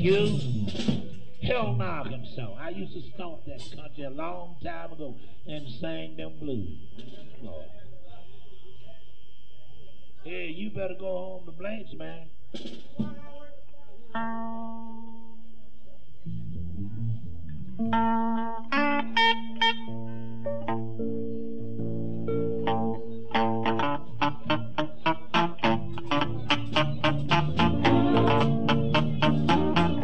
You hell knocking song. I used to stomp that country a long time ago and sing them blues. Lord. Hey, you better go home to Blanche, man.